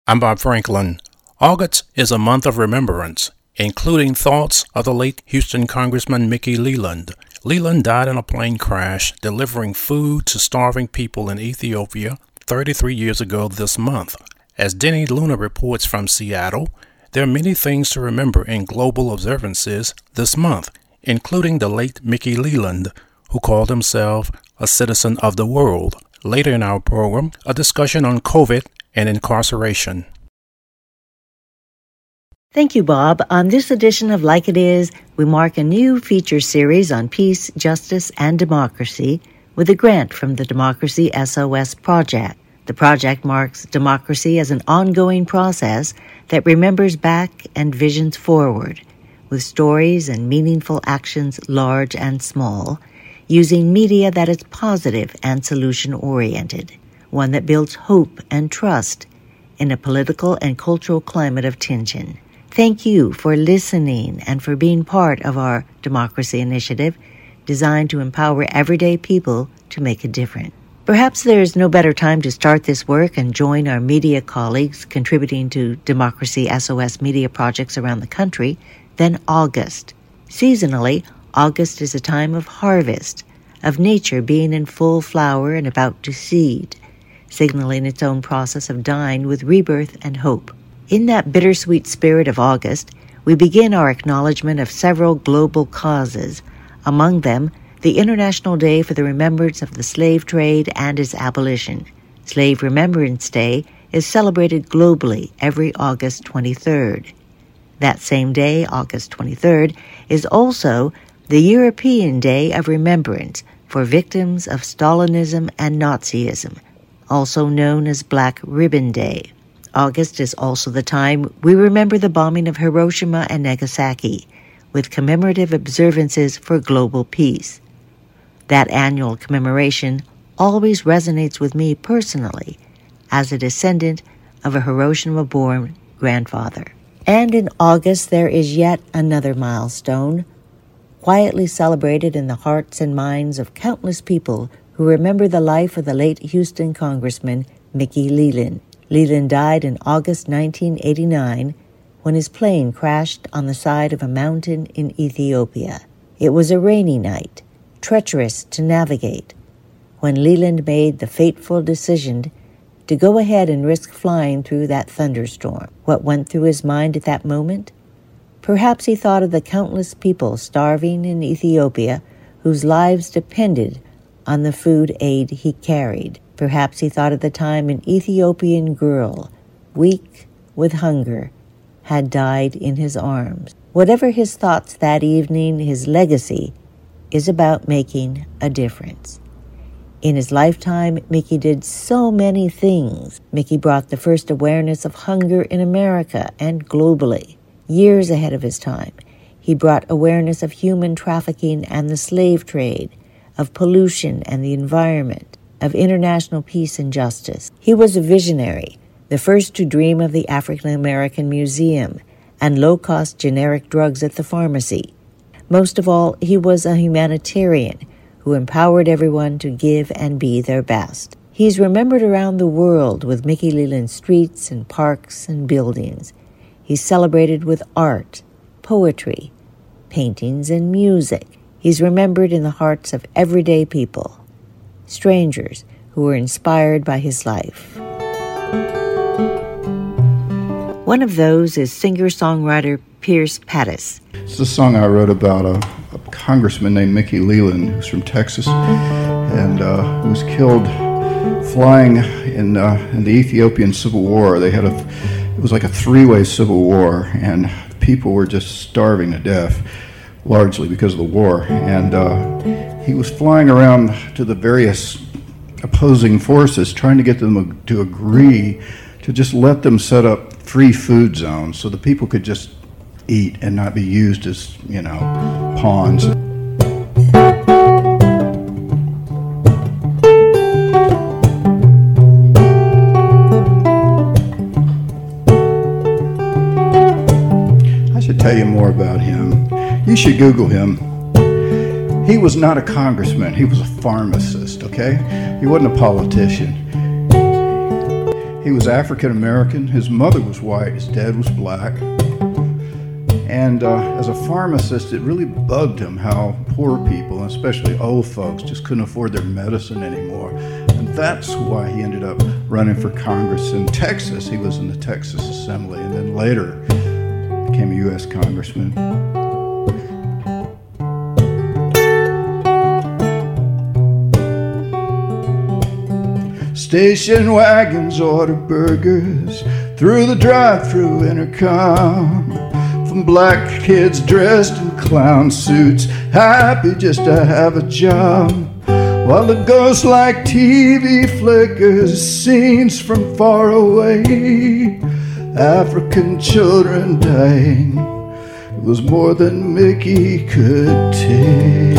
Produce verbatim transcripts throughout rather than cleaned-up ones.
I'm Bob Franklin. August is a month of remembrance, including thoughts of the late Houston Congressman Mickey Leland. Leland died in a plane crash delivering food to starving people in Ethiopia thirty-three years ago this month. As Denny Luna reports from Seattle, there are many things to remember in global observances this month, including the late Mickey Leland, who called himself a citizen of the world. Later in our program, a discussion on COVID and incarceration. Thank you, Bob. On this edition of Like It Is, we mark a new feature series on peace, justice, and democracy with a grant from the Democracy S O S Project. The project marks democracy as an ongoing process that remembers back and visions forward, with stories and meaningful actions large and small, using media that is positive and solution-oriented, one that builds hope and trust in a political and cultural climate of tension. Thank you for listening and for being part of our democracy initiative designed to empower everyday people to make a difference. Perhaps there is no better time to start this work and join our media colleagues contributing to Democracy S O S media projects around the country than August. Seasonally, August is a time of harvest, of nature being in full flower and about to seed, signaling its own process of dying with rebirth and hope. In that bittersweet spirit of August, we begin our acknowledgement of several global causes, among them the International Day for the Remembrance of the Slave Trade and its Abolition. Slave Remembrance Day is celebrated globally every August twenty-third. That same day, August twenty-third, is also the European Day of Remembrance for victims of Stalinism and Nazism, also known as Black Ribbon Day. August is also the time we remember the bombing of Hiroshima and Nagasaki, with commemorative observances for global peace. That annual commemoration always resonates with me personally, as a descendant of a Hiroshima-born grandfather. And in August there is yet another milestone, quietly celebrated in the hearts and minds of countless people who remember the life of the late Houston Congressman Mickey Leland. Leland died in August nineteen eighty-nine when his plane crashed on the side of a mountain in Ethiopia. It was a rainy night, treacherous to navigate, when Leland made the fateful decision to go ahead and risk flying through that thunderstorm. What went through his mind at that moment? Perhaps he thought of the countless people starving in Ethiopia whose lives depended on the food aid he carried. Perhaps he thought of the time an Ethiopian girl, weak with hunger, had died in his arms. Whatever his thoughts that evening, his legacy is about making a difference. In his lifetime, Mickey did so many things. Mickey brought the first awareness of hunger in America and globally. Years ahead of his time, he brought awareness of human trafficking and the slave trade, of pollution and the environment, of international peace and justice. He was a visionary, the first to dream of the African American Museum and low-cost generic drugs at the pharmacy. Most of all, he was a humanitarian who empowered everyone to give and be their best. He's remembered around the world with Mickey Leland streets and parks and buildings. He's celebrated with art, poetry, paintings, and music. He's remembered in the hearts of everyday people, strangers who were inspired by his life. One of those is singer-songwriter Pierce Pattis. It's a song I wrote about a, a congressman named Mickey Leland, who's from Texas, and uh, who was killed flying in, uh, in the Ethiopian Civil War. They had a, it was like a three-way civil war, and people were just starving to death, largely because of the war. And uh, he was flying around to the various opposing forces, trying to get them to agree to just let them set up free food zones so the people could just eat and not be used as, you know, pawns. I should tell you more about him. You should Google him. He was not a congressman. He was a pharmacist, okay? He wasn't a politician. He was African American. His mother was white. His dad was black. And uh, as a pharmacist, it really bugged him how poor people, and especially old folks, just couldn't afford their medicine anymore. And that's why he ended up running for Congress in Texas. He was in the Texas Assembly, and then later became a U S congressman. Station wagons order burgers through the drive-through intercom. From black kids dressed in clown suits, happy just to have a job. While the ghost-like T V flickers scenes from far away. African children dying, it was more than Mickey could take.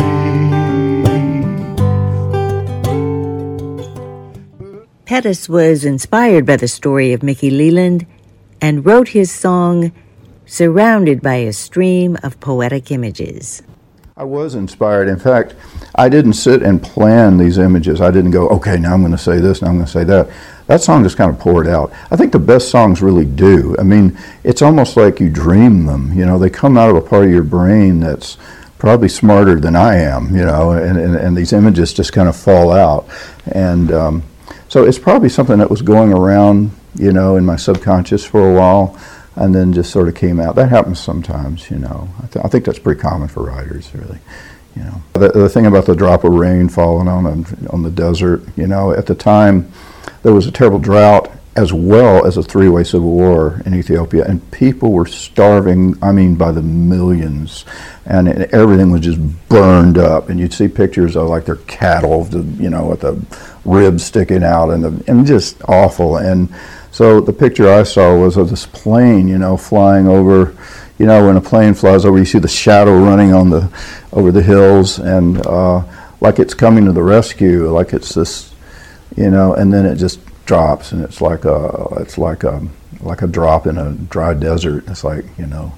Pettis was inspired by the story of Mickey Leland and wrote his song surrounded by a stream of poetic images. I was inspired. In fact, I didn't sit and plan these images. I didn't go, okay, now I'm going to say this, now I'm going to say that. That song just kind of poured out. I think the best songs really do. I mean, it's almost like you dream them. You know, they come out of a part of your brain that's probably smarter than I am, you know, and, and, and these images just kind of fall out. And um, so it's probably something that was going around, you know, in my subconscious for a while, and then just sort of came out. That happens sometimes, you know. I, th- I think that's pretty common for writers, really, you know. The, the thing about the drop of rain falling on a, on the desert, you know, at the time there was a terrible drought as well as a three-way civil war in Ethiopia, and people were starving, I mean, by the millions, and, and everything was just burned up, and you'd see pictures of like their cattle, you know, with the ribs sticking out, and, the, and just awful. And so the picture I saw was of this plane, you know, flying over, you know, when a plane flies over, you see the shadow running on the, over the hills, and uh, like it's coming to the rescue, like it's this, you know, and then it just drops, and it's like a, it's like a, like a drop in a dry desert. It's like, you know,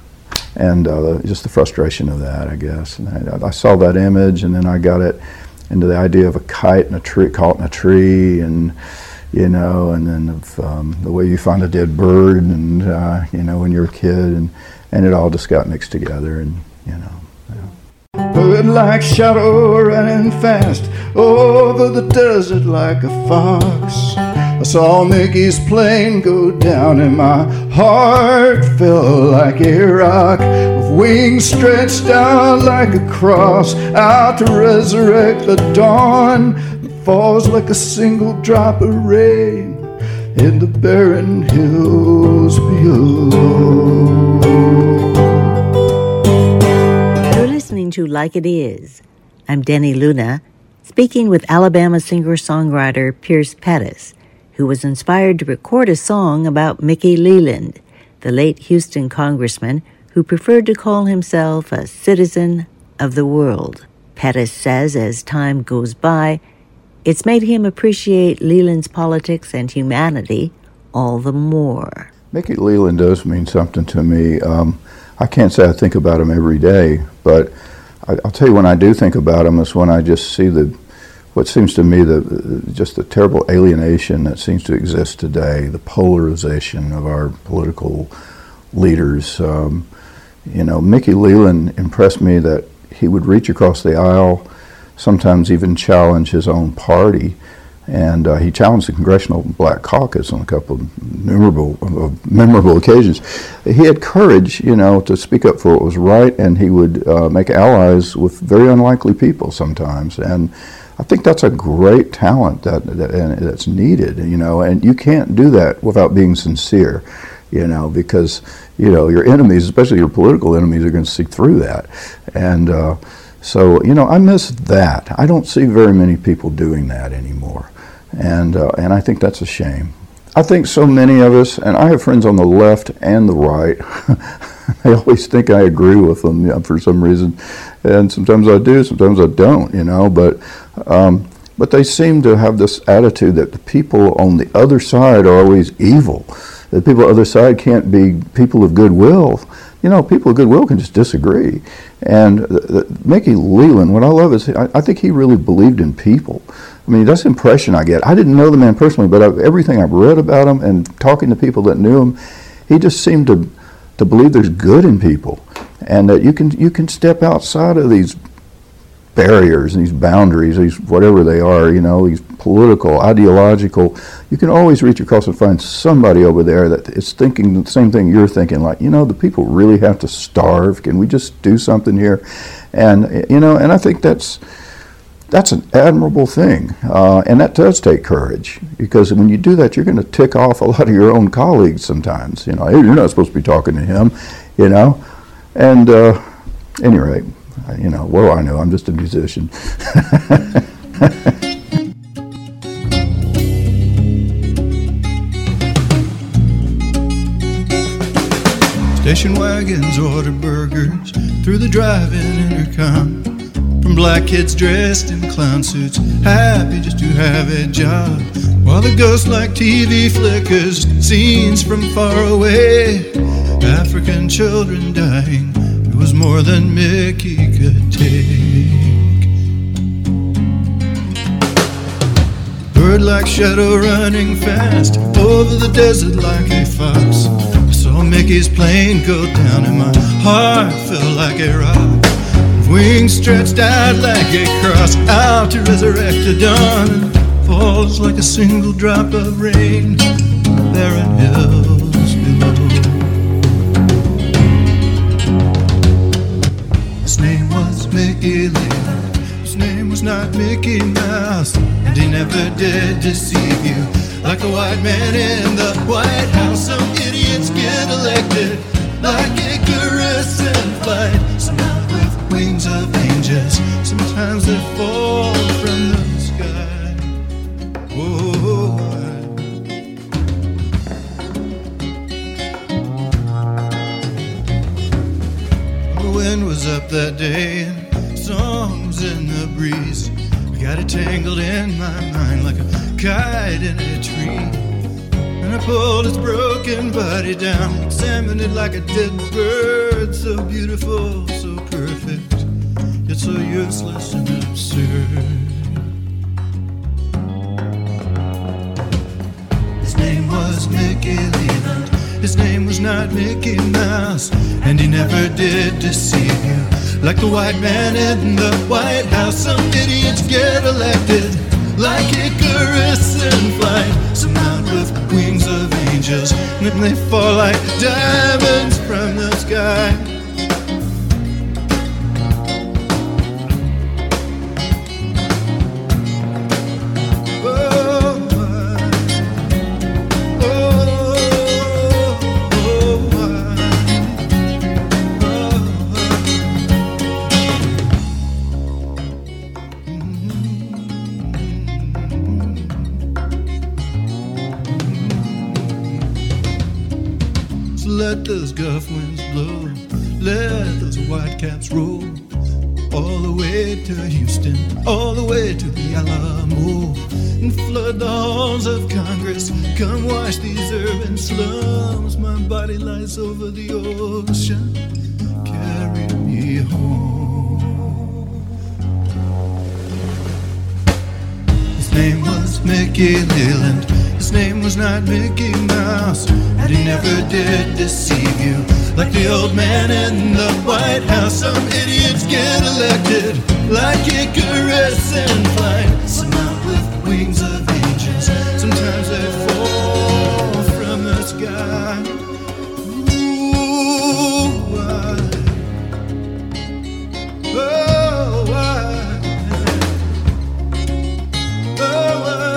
and uh, just the frustration of that, I guess. And I, I saw that image, and then I got it into the idea of a kite and a tree, caught in a tree, and you know, and then of, um, the way you find a dead bird, and uh, you know, when you're a kid, and and it all just got mixed together, and you know. Bird like shadow running fast over the desert like a fox. I saw Mickey's plane go down, and my heart fell like a rock, with wings stretched out like a cross, out to resurrect the dawn. It falls like a single drop of rain in the barren hills below. To Like It Is. I'm Denny Luna, speaking with Alabama singer-songwriter Pierce Pettis, who was inspired to record a song about Mickey Leland, the late Houston congressman who preferred to call himself a citizen of the world. Pettis says as time goes by, it's made him appreciate Leland's politics and humanity all the more. Mickey Leland does mean something to me. Um, I can't say I think about him every day, but I'll tell you, when I do think about him, is when I just see the, what seems to me the just the terrible alienation that seems to exist today, the polarization of our political leaders. Um, you know, Mickey Leland impressed me that he would reach across the aisle, sometimes even challenge his own party, and uh, he challenged the Congressional Black Caucus on a couple of memorable, uh, memorable occasions. He had courage, you know, to speak up for what was right, and he would uh, make allies with very unlikely people sometimes. And I think that's a great talent that, that and that's needed, you know. And you can't do that without being sincere, you know, because you know your enemies, especially your political enemies, are going to see through that. And uh, so, you know, I miss that. I don't see very many people doing that anymore. And uh, and I think that's a shame. I think so many of us, and I have friends on the left and the right, they always think I agree with them, you know, for some reason. And sometimes I do, sometimes I don't, you know. But, um, but they seem to have this attitude that the people on the other side are always evil. The people on the other side can't be people of goodwill. You know, people of goodwill can just disagree. And the, the, Mickey Leland, what I love is, I, I think he really believed in people. I mean, that's the impression I get. I didn't know the man personally, but I've, everything I've read about him and talking to people that knew him, he just seemed to to believe there's good in people, and that you can you can step outside of these barriers, these boundaries, these whatever they are, you know, these political, ideological. You can always reach across and find somebody over there that is thinking the same thing you're thinking. Like, you know, the people really have to starve. Can we just do something here? And you know, and I think that's. That's an admirable thing, uh, and that does take courage, because when you do that, you're going to tick off a lot of your own colleagues sometimes. You know, hey, you're not supposed to be talking to him, you know. And uh, at any rate, you know, what do I know? I'm just a musician. Station wagons order burgers through the drive-in intercom. From black kids dressed in clown suits, happy just to have a job, while the ghost-like T V flickers scenes from far away. African children dying, it was more than Mickey could take. Bird-like shadow running fast over the desert like a fox. I saw Mickey's plane go down and my heart felt like a rock. Wings stretched out like a cross, out to resurrect the dawn, and falls like a single drop of rain, barren hills below. His name was Mickey Leland, his name was not Mickey Mouse, and he never did deceive you like the white man in the White House. Some idiots get elected like Icarus in flight, some out with wings of angels, sometimes they fall from the sky. Whoa. The wind was up that day and songs in the breeze. I got it tangled in my mind like a kite in a tree. And I pulled its broken body down, examined it like a dead bird, so beautiful, so perfect, yet so useless and absurd. His name was Mickey Leland, his name was not Mickey Mouse, and he never did deceive you like the white man in the White House. Some idiots get elected like Icarus in flight, some out with wings of angels, and then they fall like diamonds from the sky. Let those gulf winds blow, let those white caps roll, all the way to Houston, all the way to the Alamo, and flood the halls of Congress, come wash these urban slums. My body lies over the ocean, carry me home. His name was Mickey Leland, his name was not Mickey Mouse, and he never did deceive you like the old man in the White House. Some idiots get elected like Icarus in flight, some out with wings of angels, sometimes they fall from the sky. Ooh, why? Oh, why? Oh, why?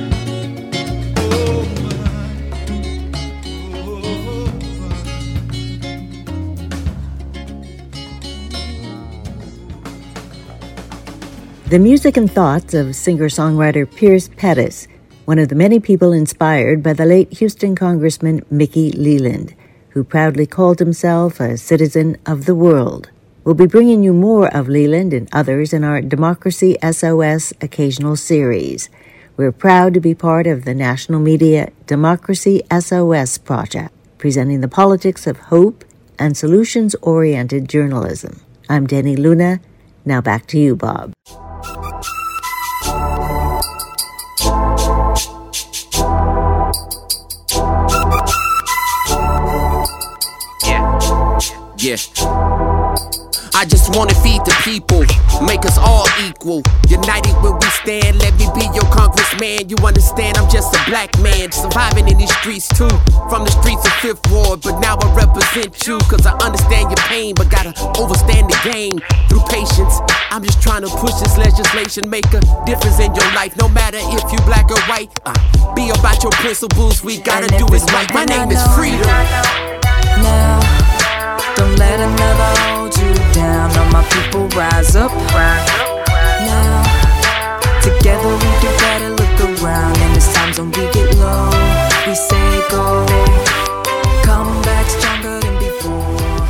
The music and thoughts of singer-songwriter Pierce Pettis, one of the many people inspired by the late Houston Congressman Mickey Leland, who proudly called himself a citizen of the world. We'll be bringing you more of Leland and others in our Democracy S O S occasional series. We're proud to be part of the national media Democracy S O S project, presenting the politics of hope and solutions-oriented journalism. I'm Denny Luna. Now back to you, Bob. Yeah. I just wanna feed the people, make us all equal. United when we stand, let me be your congressman. You understand, I'm just a black man, surviving in these streets too. From the streets of Fifth Ward, but now I represent you. Cause I understand your pain, but gotta overstand the game through patience. I'm just trying to push this legislation, make a difference in your life. No matter if you black or white, uh, be about your principles, we gotta do it right. My name is Freedom. Now, don't let another hold you down. All my people rise up. Now, together we do better. Look around, and it's times when we get low, we say go. Come back stronger than before.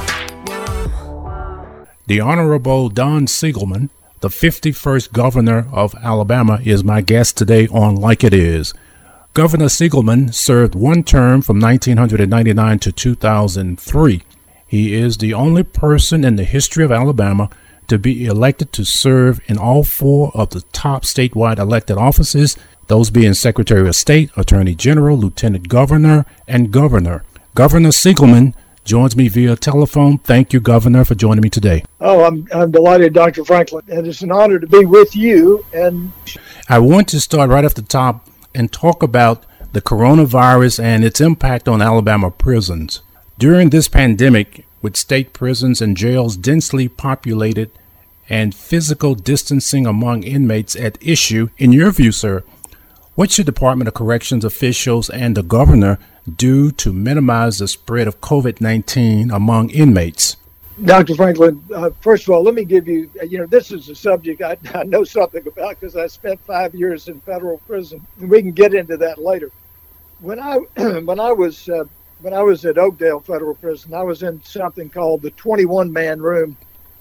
Whoa. The Honorable Don Siegelman, the fifty-first governor of Alabama, is my guest today on Like It Is. Governor Siegelman served one term from nineteen ninety-nine to two thousand three. He is the only person in the history of Alabama to be elected to serve in all four of the top statewide elected offices, those being Secretary of State, Attorney General, Lieutenant Governor, and Governor. Governor Siegelman joins me via telephone. Thank you, Governor, for joining me today. Oh, I'm I'm delighted, Doctor Franklin, and it's an honor to be with you. And I want to start right off the top and talk about the coronavirus and its impact on Alabama prisons. During this pandemic, with state prisons and jails densely populated and physical distancing among inmates at issue, in your view, sir, what should Department of Corrections officials and the governor do to minimize the spread of COVID nineteen among inmates? Doctor Franklin, uh, first of all, let me give you, you know, this is a subject I, I know something about because I spent five years in federal prison. We can get into that later. When I when I was uh, when I was at Oakdale Federal Prison, I was in something called the twenty-one man room.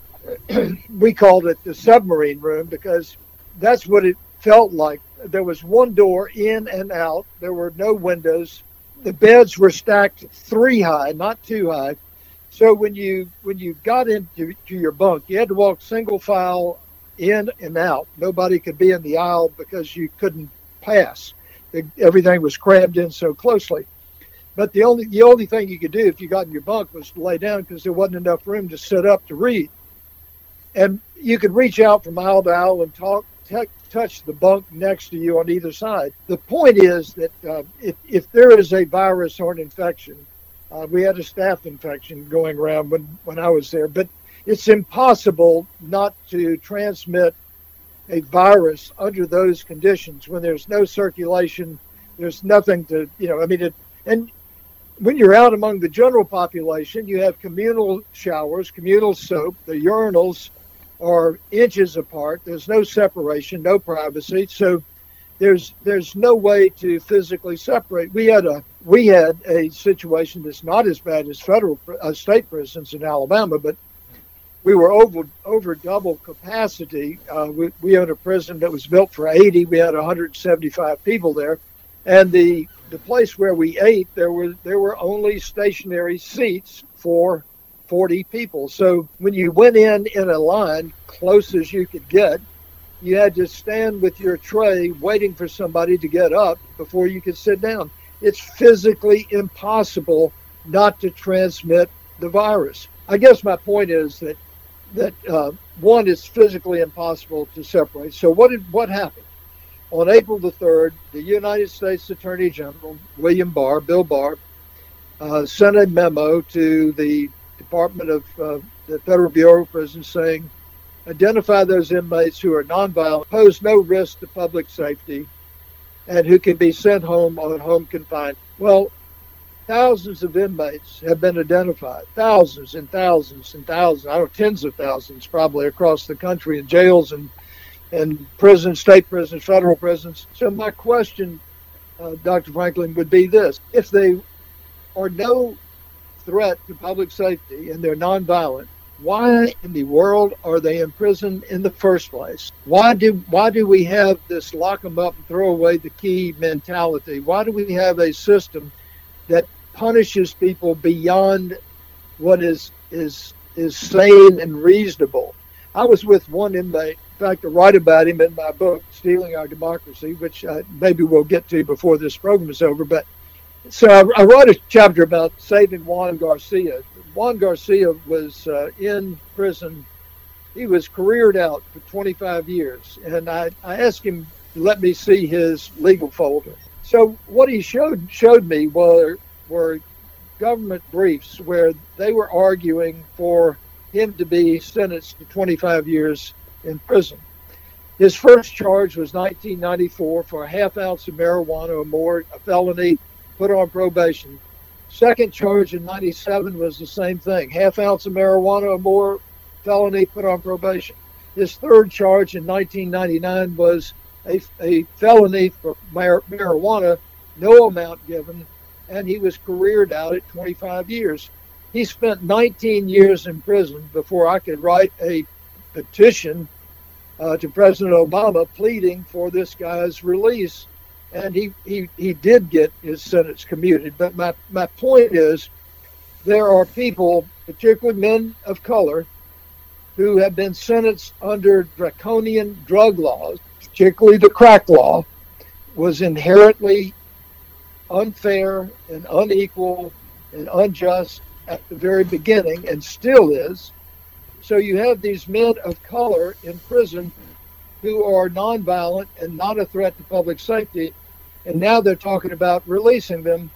We called it the submarine room because that's what it felt like. There was one door in and out. There were no windows. The beds were stacked three high, not two high. So when you when you got into to your bunk, you had to walk single file in and out. Nobody could be in the aisle because you couldn't pass. It, everything was crammed in so closely. But the only the only thing you could do if you got in your bunk was to lay down because there wasn't enough room to sit up to read. And you could reach out from aisle to aisle and talk, t- touch the bunk next to you on either side. The point is that uh, if, if there is a virus or an infection, uh, we had a staph infection going around when, when I was there, but it's impossible not to transmit a virus under those conditions when there's no circulation, there's nothing to, you know, I mean, it, and when you're out among the general population, you have communal showers, communal soap, the urinals are inches apart. There's no separation, no privacy. So there's there's no way to physically separate. We had a we had a situation that's not as bad as federal uh, state prisons in Alabama, but we were over over double capacity. Uh, we, we owned a prison that was built for eighty. We had one hundred seventy-five people there, and the the place where we ate, there were there were only stationary seats for forty people. So when you went in in a line close as you could get, you had to stand with your tray waiting for somebody to get up before you could sit down. It's physically impossible not to transmit the virus. I guess my point is that that uh, one, is physically impossible to separate. So what did what happened? On April the third, the United States Attorney General, William Barr, Bill Barr, uh, sent a memo to the Department of uh, the Federal Bureau of Prisons saying, identify those inmates who are nonviolent, pose no risk to public safety, and who can be sent home on home confinement. Well, thousands of inmates have been identified, thousands and thousands and thousands, I don't know, tens of thousands probably across the country in jails and and prisons, state prisons, federal prisons. So my question, uh, Doctor Franklin, would be this. If they are no threat to public safety and they're nonviolent, why in the world are they in prison in the first place? Why do why do we have this lock them up and throw away the key mentality? Why do we have a system that punishes people beyond what is is is sane and reasonable? I was with one inmate. In fact, I write about him in my book, Stealing Our Democracy, which uh, maybe we'll get to before this program is over. But So I, I wrote a chapter about saving Juan Garcia. Juan Garcia was uh, in prison. He was careered out for twenty-five years, and I, I asked him to let me see his legal folder. So what he showed showed me were were government briefs where they were arguing for him to be sentenced to twenty-five years in prison. His first charge was nineteen ninety-four for a half ounce of marijuana or more, a felony, put on probation. Second charge in ninety-seven was the same thing, half ounce of marijuana or more, felony, put on probation. His third charge in nineteen ninety-nine was a, a felony for mar- marijuana, no amount given, and he was careered out at twenty-five years. He spent nineteen years in prison before I could write a petition uh, to President Obama pleading for this guy's release. And he, he, he did get his sentence commuted. But my, my point is, there are people, particularly men of color, who have been sentenced under draconian drug laws, particularly the crack law, was inherently unfair and unequal and unjust at the very beginning, and still is. So you have these men of color in prison who are nonviolent and not a threat to public safety, and now they're talking about releasing them.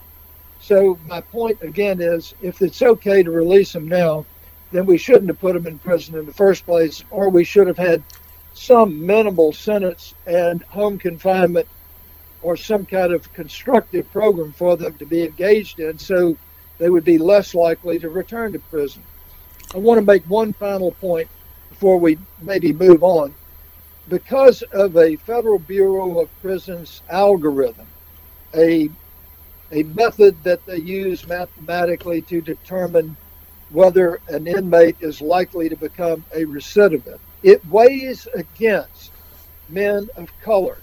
So my point again is, if it's okay to release them now, then we shouldn't have put them in prison in the first place, or we should have had some minimal sentence and home confinement or some kind of constructive program for them to be engaged in, so they would be less likely to return to prison. I want to make one final point before we maybe move on. Because of a Federal Bureau of Prisons algorithm, a, a method that they use mathematically to determine whether an inmate is likely to become a recidivist, it weighs against men of color,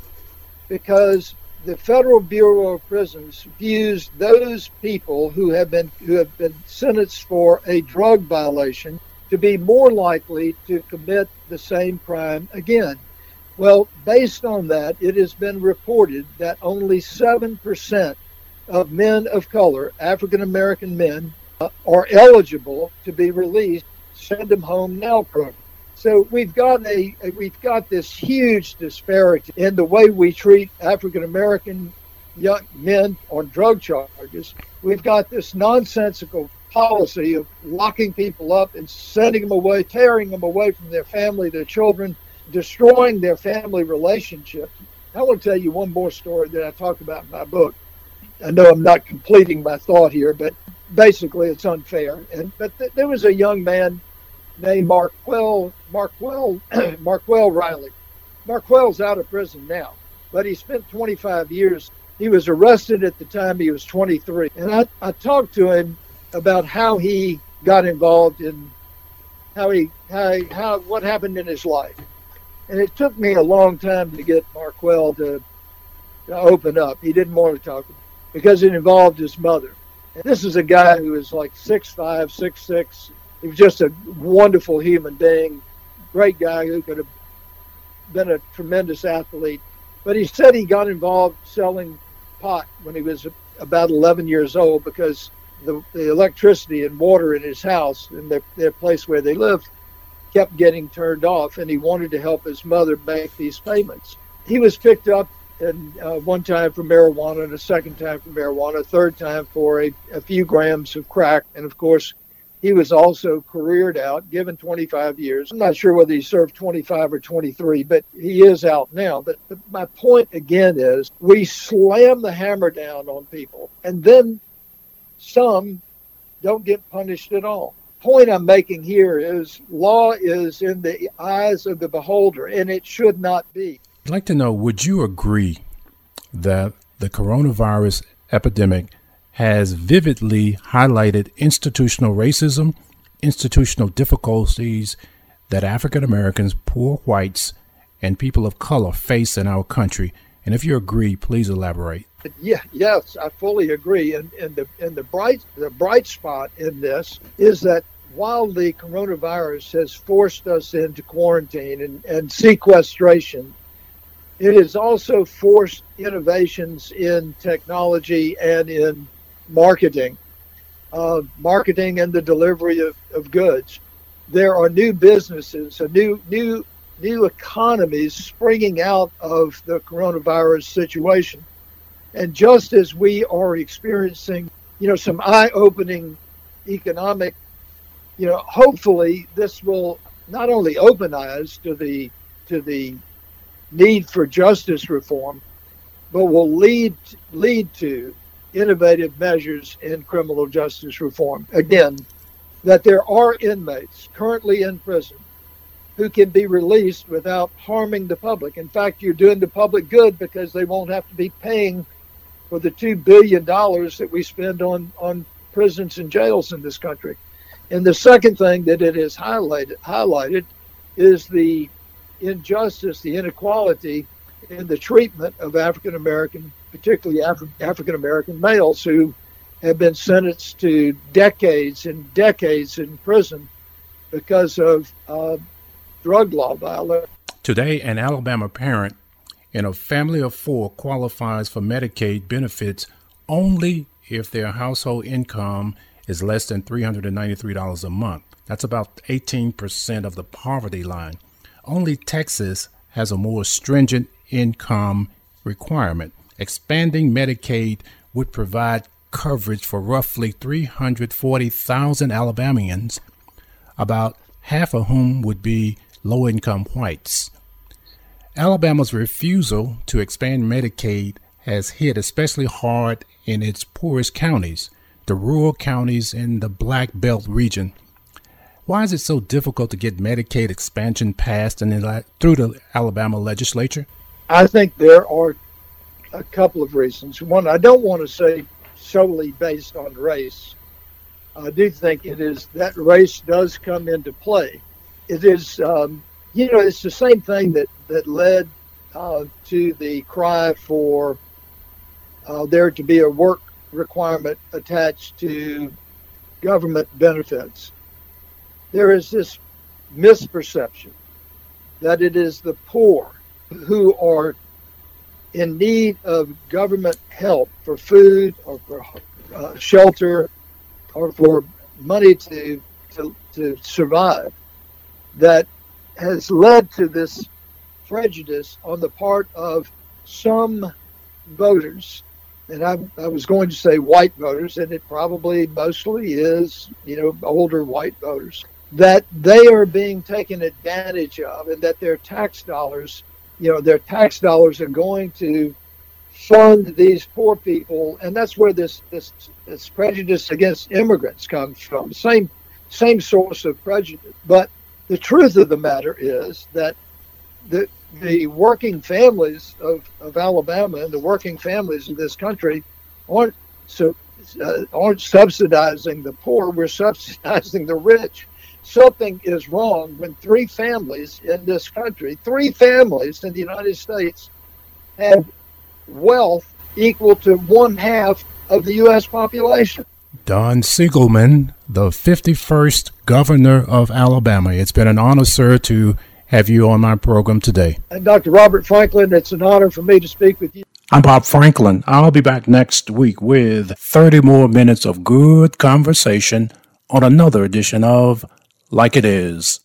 because the Federal Bureau of Prisons views those people who have been who have been sentenced for a drug violation to be more likely to commit the same crime again. Well, based on that, it has been reported that only seven percent of men of color, African American men, uh, are eligible to be released. Send them home now program. So we've got a, a we've got this huge disparity in the way we treat African American young men on drug charges. We've got this nonsensical policy of locking people up and sending them away, tearing them away from their family, their children, destroying their family relationships. I want to tell you one more story that I talk about in my book. I know I'm not completing my thought here, but basically it's unfair. And but th- there was a young man named Marquell, Marquell, Marquell Riley. Marquell's out of prison now, but he spent twenty-five years. He was arrested at the time he was twenty-three. And I, I talked to him about how he got involved in how he, how, how, what happened in his life. And it took me a long time to get Marquell to, to open up. He didn't want to talk because it involved his mother. And this is a guy who was like six five, six six. He was just a wonderful human being, great guy who could have been a tremendous athlete. But he said he got involved selling pot when he was about eleven years old because the, the electricity and water in his house and their, their place where they lived kept getting turned off, and he wanted to help his mother make these payments. He was picked up and uh, one time for marijuana, and a second time for marijuana, a third time for a, a few grams of crack. And of course, he was also careered out, given twenty-five years. I'm not sure whether he served twenty-five or twenty-three, but he is out now. But, but my point again is, we slam the hammer down on people, and then some don't get punished at all. Point I'm making here is law is in the eyes of the beholder, and it should not be. I'd like to know, would you agree that the coronavirus epidemic has vividly highlighted institutional racism, institutional difficulties that African Americans, poor whites, and people of color face in our country? And if you agree, please elaborate. Yeah, yes, I fully agree. And, and the and the bright the bright spot in this is that while the coronavirus has forced us into quarantine and, and sequestration, it has also forced innovations in technology and in marketing, uh, marketing and the delivery of, of goods. There are new businesses, a new new new economies springing out of the coronavirus situation. And just as we are experiencing, you know, some eye-opening economic, you know, hopefully this will not only open eyes to the to the need for justice reform, but will lead lead to innovative measures in criminal justice reform. Again, that there are inmates currently in prison who can be released without harming the public. In fact, you're doing the public good because they won't have to be paying for the two billion dollars that we spend on, on prisons and jails in this country. And the second thing that it has highlighted, highlighted is the injustice, the inequality in the treatment of African American, particularly Af- African American males who have been sentenced to decades and decades in prison because of uh, drug law violation. Today, an Alabama parent in a family of four qualifies for Medicaid benefits only if their household income is less than three hundred ninety-three dollars a month. That's about eighteen percent of the poverty line. Only Texas has a more stringent income requirement. Expanding Medicaid would provide coverage for roughly three hundred forty thousand Alabamians, about half of whom would be low-income whites. Alabama's refusal to expand Medicaid has hit especially hard in its poorest counties, the rural counties in the Black Belt region. Why is it so difficult to get Medicaid expansion passed and through the Alabama legislature? I think there are a couple of reasons. One, I don't want to say solely based on race. I do think it is that race does come into play. It is, um, you know, it's the same thing that, that led uh, to the cry for uh, there to be a work requirement attached to government benefits. There is this misperception that it is the poor who are in need of government help for food or for uh, shelter or for money to, to to survive, that has led to this prejudice on the part of some voters. And I, I was going to say white voters, and it probably mostly is, you know, older white voters, that they are being taken advantage of, and that their tax dollars, you know, their tax dollars are going to fund these poor people. And that's where this this, this prejudice against immigrants comes from. Same same source of prejudice. But the truth of the matter is that the the working families of, of Alabama and the working families of this country aren't so uh, aren't subsidizing the poor. We're subsidizing the rich. Something is wrong when three families in this country, three families in the United States, have wealth equal to one half of the U S population. Don Siegelman, the fifty-first governor of Alabama. It's been an honor, sir, to have you on my program today. And Doctor Robert Franklin, it's an honor for me to speak with you. I'm Bob Franklin. I'll be back next week with thirty more minutes of good conversation on another edition of Like It Is.